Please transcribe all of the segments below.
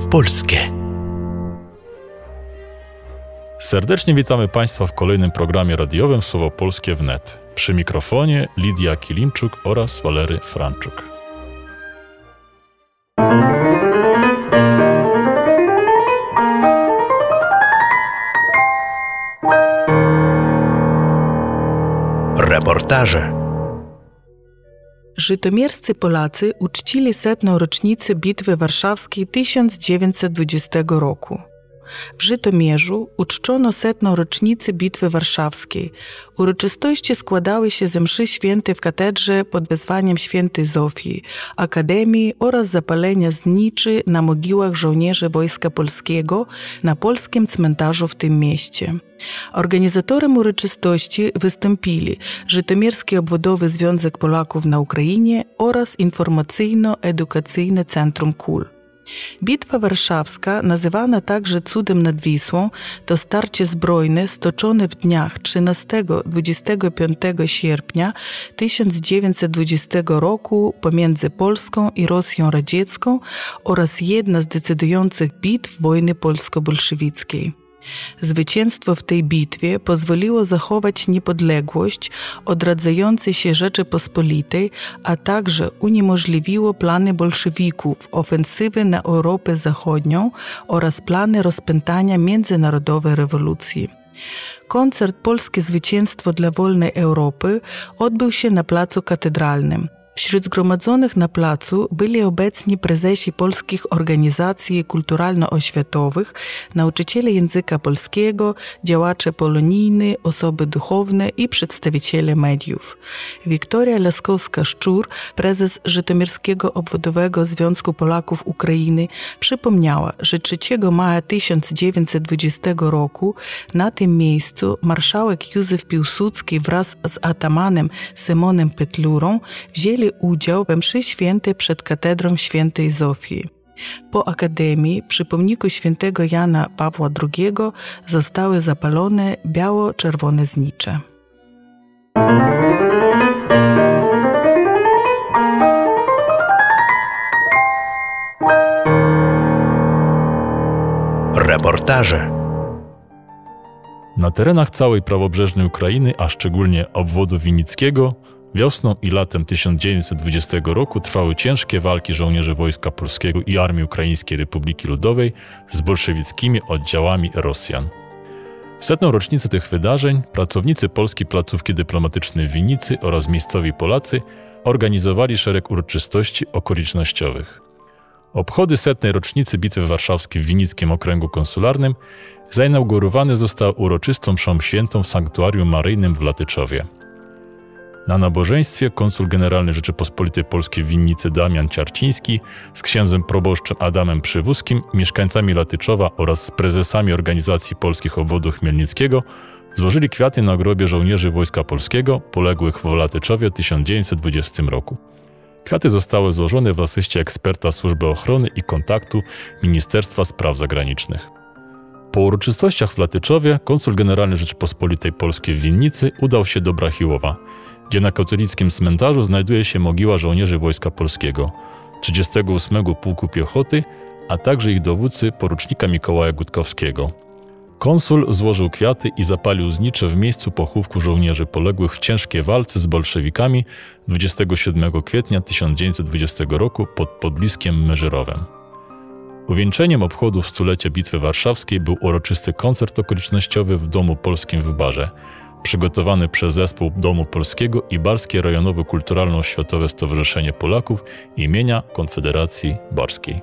polskie. Serdecznie witamy Państwa w kolejnym programie radiowym Słowo Polskie wnet. Przy mikrofonie Lidia Kilimczuk oraz Walery Franczuk. Reportaże. Żytomierscy Polacy uczcili 100. rocznicę Bitwy Warszawskiej 1920 roku. W Żytomierzu uczczono 100. rocznicę Bitwy Warszawskiej. Uroczystości składały się ze mszy świętej w katedrze pod wezwaniem świętej Zofii, Akademii oraz zapalenia zniczy na mogiłach żołnierzy Wojska Polskiego na polskim cmentarzu w tym mieście. Organizatorem uroczystości wystąpili Żytomierski Obwodowy Związek Polaków na Ukrainie oraz Informacyjno-Edukacyjne Centrum KUL. Bitwa Warszawska, nazywana także Cudem nad Wisłą, to starcie zbrojne stoczone w dniach 13-25 sierpnia 1920 roku pomiędzy Polską i Rosją Radziecką oraz jedna z decydujących bitw wojny polsko-bolszewickiej. Zwycięstwo w tej bitwie pozwoliło zachować niepodległość odradzającej się Rzeczypospolitej, a także uniemożliwiło plany bolszewików ofensywy na Europę Zachodnią oraz plany rozpętania międzynarodowej rewolucji. Koncert Polskie Zwycięstwo dla Wolnej Europy odbył się na Placu Katedralnym. Wśród zgromadzonych na placu byli obecni prezesi polskich organizacji kulturalno-oświatowych, nauczyciele języka polskiego, działacze polonijni, osoby duchowne i przedstawiciele mediów. Wiktoria Laskowska-Szczur, prezes Żytomierskiego Obwodowego Związku Polaków Ukrainy, przypomniała, że 3 maja 1920 roku na tym miejscu marszałek Józef Piłsudski wraz z atamanem Symonem Petlurą wzięli udział we mszy świętej przed katedrą świętej Zofii. Po Akademii przy pomniku świętego Jana Pawła II zostały zapalone biało-czerwone znicze. Reportaże. Na terenach całej prawobrzeżnej Ukrainy, a szczególnie obwodu winnickiego, wiosną i latem 1920 roku trwały ciężkie walki żołnierzy Wojska Polskiego i Armii Ukraińskiej Republiki Ludowej z bolszewickimi oddziałami Rosjan. W 100. rocznicę tych wydarzeń pracownicy polskiej placówki dyplomatycznej w Winnicy oraz miejscowi Polacy organizowali szereg uroczystości okolicznościowych. Obchody 100. rocznicy Bitwy Warszawskiej w Winnickim Okręgu Konsularnym zainaugurowane zostały uroczystą mszą świętą w Sanktuarium Maryjnym w Latyczowie. Na nabożeństwie konsul generalny Rzeczypospolitej Polskiej w Winnicy Damian Ciarciński z księdzem proboszczem Adamem Przywódzkim, mieszkańcami Latyczowa oraz z prezesami organizacji polskich obwodu chmielnickiego złożyli kwiaty na grobie żołnierzy Wojska Polskiego poległych w Latyczowie w 1920 roku. Kwiaty zostały złożone w asyście eksperta Służby Ochrony i Kontaktu Ministerstwa Spraw Zagranicznych. Po uroczystościach w Latyczowie konsul generalny Rzeczypospolitej Polskiej w Winnicy udał się do Brachiłowa, gdzie na katolickim cmentarzu znajduje się mogiła żołnierzy Wojska Polskiego, 38 Pułku Piechoty, a także ich dowódcy porucznika Mikołaja Gutkowskiego. Konsul złożył kwiaty i zapalił znicze w miejscu pochówku żołnierzy poległych w ciężkiej walce z bolszewikami 27 kwietnia 1920 roku pod Podliskiem Meżyrowem. Uwieńczeniem obchodów stulecia Bitwy Warszawskiej był uroczysty koncert okolicznościowy w Domu Polskim w Barze, przygotowany przez Zespół Domu Polskiego i Barskie Rejonowe Kulturalno-Oświatowe Stowarzyszenie Polaków imienia Konfederacji Barskiej.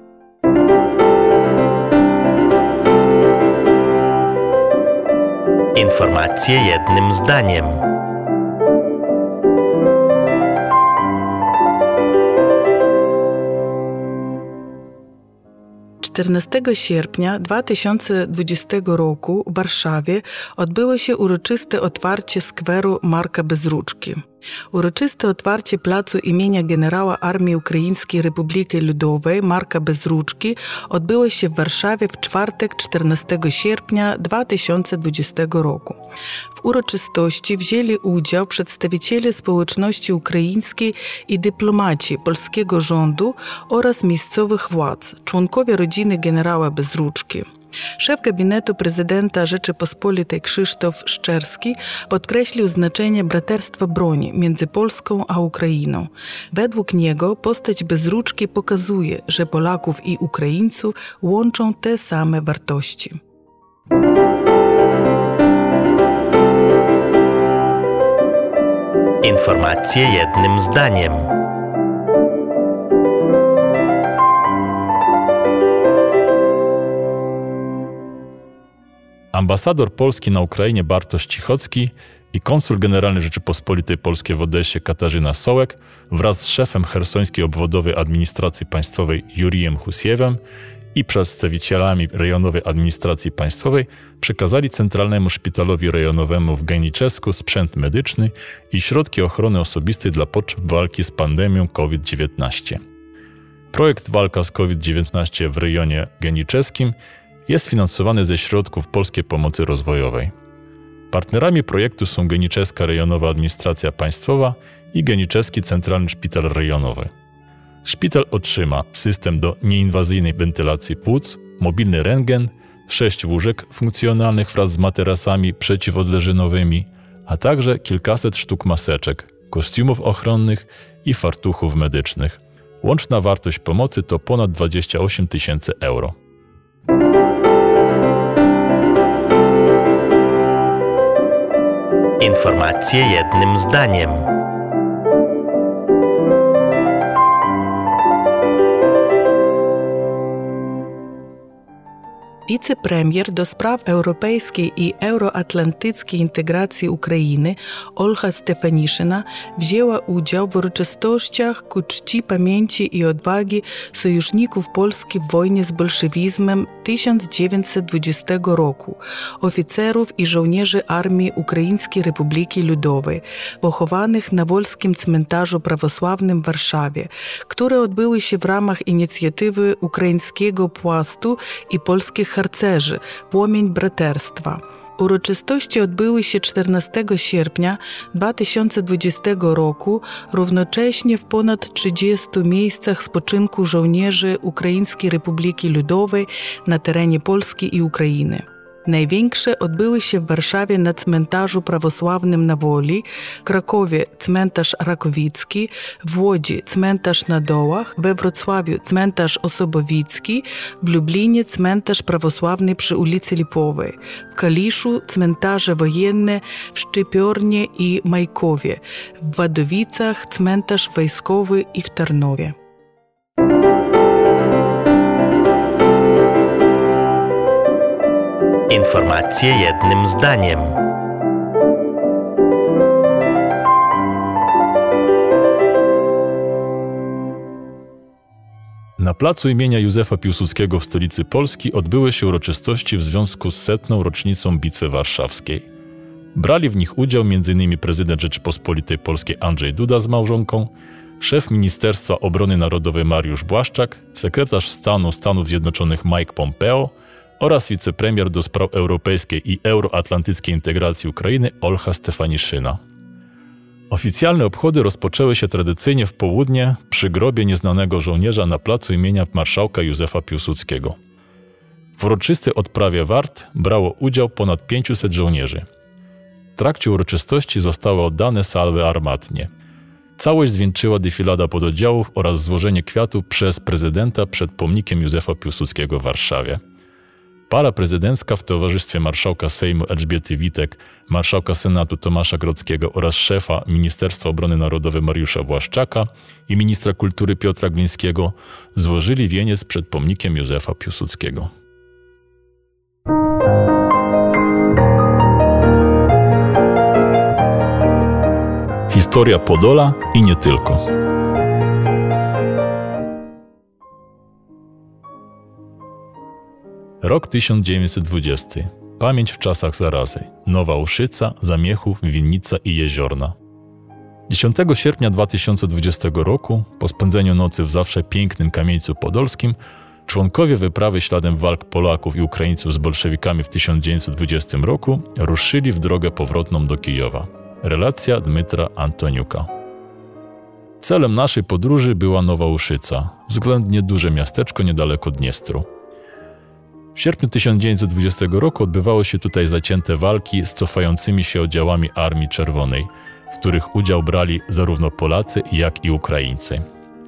Informacje jednym zdaniem. 14 sierpnia 2020 roku w Warszawie odbyło się uroczyste otwarcie skweru Marka Bezruczki. Uroczyste otwarcie placu imienia generała Armii Ukraińskiej Republiki Ludowej Marka Bezruczki odbyło się w Warszawie w czwartek 14 sierpnia 2020 roku. W uroczystości wzięli udział przedstawiciele społeczności ukraińskiej i dyplomaci polskiego rządu oraz miejscowych władz, członkowie rodziny generała Bezruczki. Szef gabinetu prezydenta Rzeczypospolitej Krzysztof Szczerski podkreślił znaczenie braterstwa broni między Polską a Ukrainą. Według niego postać Bezruczki pokazuje, że Polaków i Ukraińców łączą te same wartości. Informacje jednym zdaniem. Ambasador Polski na Ukrainie Bartosz Cichocki i konsul generalny Rzeczypospolitej Polskiej w Odessie Katarzyna Sołek wraz z szefem Chersońskiej Obwodowej Administracji Państwowej Jurijem Husiewem i przedstawicielami rejonowej administracji państwowej przekazali Centralnemu Szpitalowi Rejonowemu w Geniczesku sprzęt medyczny i środki ochrony osobistej dla potrzeb walki z pandemią COVID-19. Projekt Walka z COVID-19 w rejonie geniczeskim jest finansowany ze środków Polskiej Pomocy Rozwojowej. Partnerami projektu są Geniczeska Rejonowa Administracja Państwowa i Geniczeski Centralny Szpital Rejonowy. Szpital otrzyma system do nieinwazyjnej wentylacji płuc, mobilny rentgen, 6 łóżek funkcjonalnych wraz z materasami przeciwodleżynowymi, a także kilkaset sztuk maseczek, kostiumów ochronnych i fartuchów medycznych. Łączna wartość pomocy to ponad 28 000 euro. Informacje jednym zdaniem. Wicepremier do spraw europejskiej i euroatlantyckiej integracji Ukrainy Olcha Stefaniszyna wzięła udział w uroczystościach ku czci pamięci i odwagi sojuszników Polski w wojnie z bolszewizmem 1920 roku, oficerów i żołnierzy Armii Ukraińskiej Republiki Ludowej, pochowanych na Wolskim Cmentarzu Prawosławnym w Warszawie, które odbyły się w ramach inicjatywy ukraińskiego Płastu i polskich harcerzy Płomień Braterstwa. Uroczystości odbyły się 14 sierpnia 2020 roku, równocześnie w ponad 30 miejscach spoczynku żołnierzy Ukraińskiej Republiki Ludowej na terenie Polski i Ukrainy. Największe odbyły się w Warszawie na Cmentarzu Prawosławnym na Woli, Krakowie Cmentarz Rakowicki, w Łodzi Cmentarz na Dołach, we Wrocławiu Cmentarz Osobowicki, w Lublinie Cmentarz Prawosławny przy ulicy Lipowej, w Kaliszu Cmentarze Wojenne w Szczypiornie i Majkowie, w Wadowicach Cmentarz Wojskowy i w Tarnowie. Informacje jednym zdaniem. Na placu imienia Józefa Piłsudskiego w stolicy Polski odbyły się uroczystości w związku z 100. rocznicą Bitwy Warszawskiej. Brali w nich udział m.in. prezydent Rzeczypospolitej Polskiej Andrzej Duda z małżonką, szef Ministerstwa Obrony Narodowej Mariusz Błaszczak, sekretarz stanu Stanów Zjednoczonych Mike Pompeo oraz wicepremier do spraw europejskiej i euroatlantyckiej integracji Ukrainy Olcha Stefaniszyna. Oficjalne obchody rozpoczęły się tradycyjnie w południe przy grobie nieznanego żołnierza na placu imienia marszałka Józefa Piłsudskiego. W uroczystej odprawie wart brało udział ponad 500 żołnierzy. W trakcie uroczystości zostały oddane salwy armatnie. Całość zwieńczyła defilada pododdziałów oraz złożenie kwiatów przez prezydenta przed pomnikiem Józefa Piłsudskiego w Warszawie. Para prezydencka w towarzystwie marszałka Sejmu Elżbiety Witek, marszałka Senatu Tomasza Grodzkiego oraz szefa Ministerstwa Obrony Narodowej Mariusza Błaszczaka i ministra kultury Piotra Glińskiego złożyli wieniec przed pomnikiem Józefa Piłsudskiego. Historia Podola i nie tylko. Rok 1920. Pamięć w czasach zarazy. Nowa Uszyca, Zamiechów, Winnica i Jeziorna. 10 sierpnia 2020 roku, po spędzeniu nocy w zawsze pięknym Kamieńcu Podolskim, członkowie wyprawy śladem walk Polaków i Ukraińców z bolszewikami w 1920 roku ruszyli w drogę powrotną do Kijowa. Relacja Dmytra Antoniuka. Celem naszej podróży była Nowa Uszyca, względnie duże miasteczko niedaleko Dniestru. W sierpniu 1920 roku odbywały się tutaj zacięte walki z cofającymi się oddziałami Armii Czerwonej, w których udział brali zarówno Polacy, jak i Ukraińcy.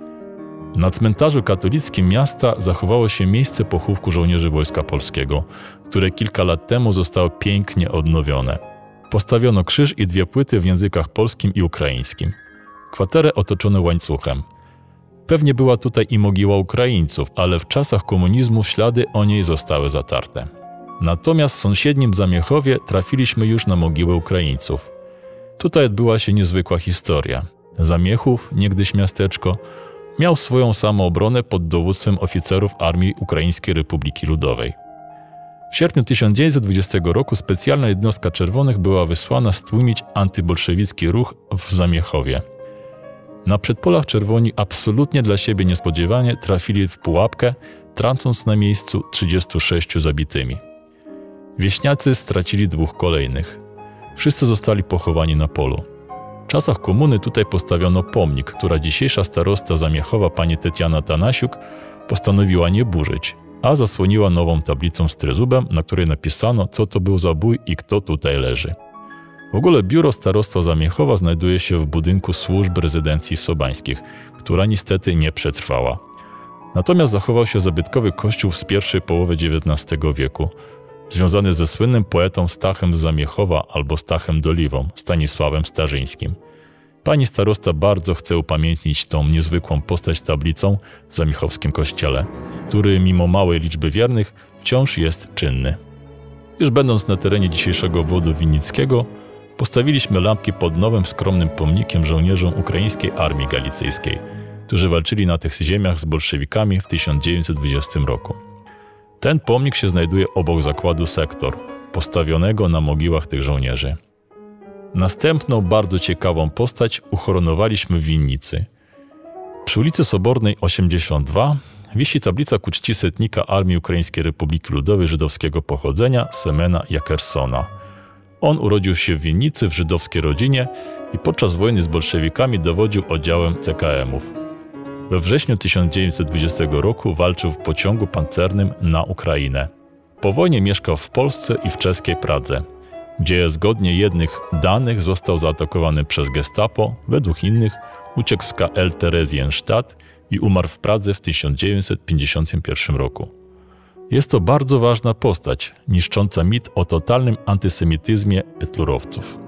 Na cmentarzu katolickim miasta zachowało się miejsce pochówku żołnierzy Wojska Polskiego, które kilka lat temu zostało pięknie odnowione. Postawiono krzyż i 2 płyty w językach polskim i ukraińskim. Kwaterę otoczono łańcuchem. Pewnie była tutaj i mogiła Ukraińców, ale w czasach komunizmu ślady o niej zostały zatarte. Natomiast w sąsiednim Zamiechowie trafiliśmy już na mogiłę Ukraińców. Tutaj odbyła się niezwykła historia. Zamiechów, niegdyś miasteczko, miał swoją samoobronę pod dowództwem oficerów Armii Ukraińskiej Republiki Ludowej. W sierpniu 1920 roku specjalna jednostka czerwonych była wysłana stłumić antybolszewicki ruch w Zamiechowie. Na przedpolach czerwoni absolutnie dla siebie niespodziewanie trafili w pułapkę, tracąc na miejscu 36 zabitymi. Wieśniacy stracili 2 kolejnych. Wszyscy zostali pochowani na polu. W czasach komuny tutaj postawiono pomnik, która dzisiejsza starosta Zamiechowa pani Tetiana Tanasiuk postanowiła nie burzyć, a zasłoniła nową tablicą z trezubem, na której napisano, co to był za bój i kto tutaj leży. W ogóle biuro starostwa Zamiechowa znajduje się w budynku służb rezydencji sobańskich, która niestety nie przetrwała. Natomiast zachował się zabytkowy kościół z pierwszej połowy XIX wieku, związany ze słynnym poetą Stachem z Zamiechowa albo Stachem Doliwą, Stanisławem Starzyńskim. Pani starosta bardzo chce upamiętnić tą niezwykłą postać tablicą w zamiechowskim kościele, który mimo małej liczby wiernych wciąż jest czynny. Już będąc na terenie dzisiejszego obwodu winnickiego, postawiliśmy lampki pod nowym, skromnym pomnikiem żołnierzom ukraińskiej Armii Galicyjskiej, którzy walczyli na tych ziemiach z bolszewikami w 1920 roku. Ten pomnik się znajduje obok zakładu Sektor, postawionego na mogiłach tych żołnierzy. Następną bardzo ciekawą postać uhoronowaliśmy w winnicy. Przy ulicy Sobornej 82 wisi tablica ku czci setnika Armii Ukraińskiej Republiki Ludowej żydowskiego pochodzenia Semena Jakersona. On urodził się w winnicy w żydowskiej rodzinie i podczas wojny z bolszewikami dowodził oddziałem CKM-ów. We wrześniu 1920 roku walczył w pociągu pancernym na Ukrainę. Po wojnie mieszkał w Polsce i w czeskiej Pradze, gdzie zgodnie jednych danych został zaatakowany przez gestapo, według innych uciekł z KL Theresienstadt i umarł w Pradze w 1951 roku. Jest to bardzo ważna postać, niszcząca mit o totalnym antysemityzmie petlurowców.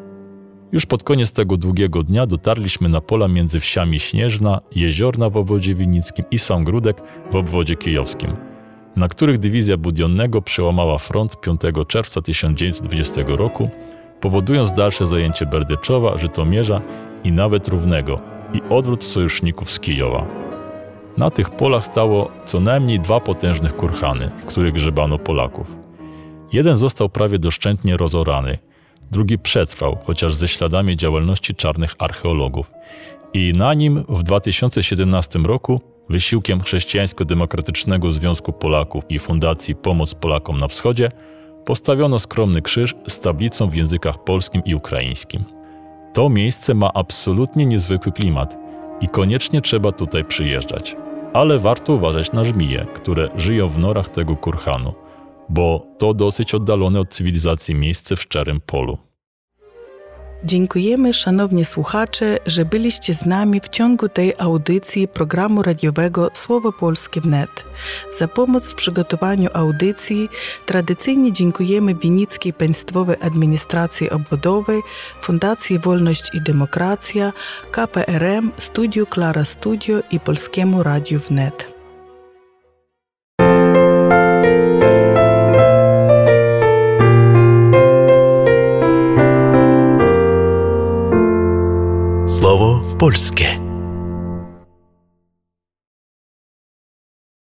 Już pod koniec tego długiego dnia dotarliśmy na pola między wsiami Śnieżna, Jeziorna w obwodzie winnickim i Sągródek w obwodzie kijowskim, na których dywizja Budionnego przełamała front 5 czerwca 1920 roku, powodując dalsze zajęcie Berdyczowa, Żytomierza i nawet Równego i odwrót sojuszników z Kijowa. Na tych polach stało co najmniej 2 potężne kurhany, w których grzebano Polaków. Jeden został prawie doszczętnie rozorany, drugi przetrwał, chociaż ze śladami działalności czarnych archeologów. I na nim w 2017 roku wysiłkiem Chrześcijańsko-Demokratycznego Związku Polaków i Fundacji Pomoc Polakom na Wschodzie postawiono skromny krzyż z tablicą w językach polskim i ukraińskim. To miejsce ma absolutnie niezwykły klimat i koniecznie trzeba tutaj przyjeżdżać. Ale warto uważać na żmije, które żyją w norach tego kurhanu, bo to dosyć oddalone od cywilizacji miejsce w szczerym polu. Dziękujemy, szanowni słuchacze, że byliście z nami w ciągu tej audycji programu radiowego Słowo Polskie wnet. Za pomoc w przygotowaniu audycji tradycyjnie dziękujemy Winnickiej Państwowej Administracji Obwodowej, Fundacji Wolność i Demokracja, KPRM, Studiu Klara Studio i Polskiemu Radiu wnet. Słowo polskie.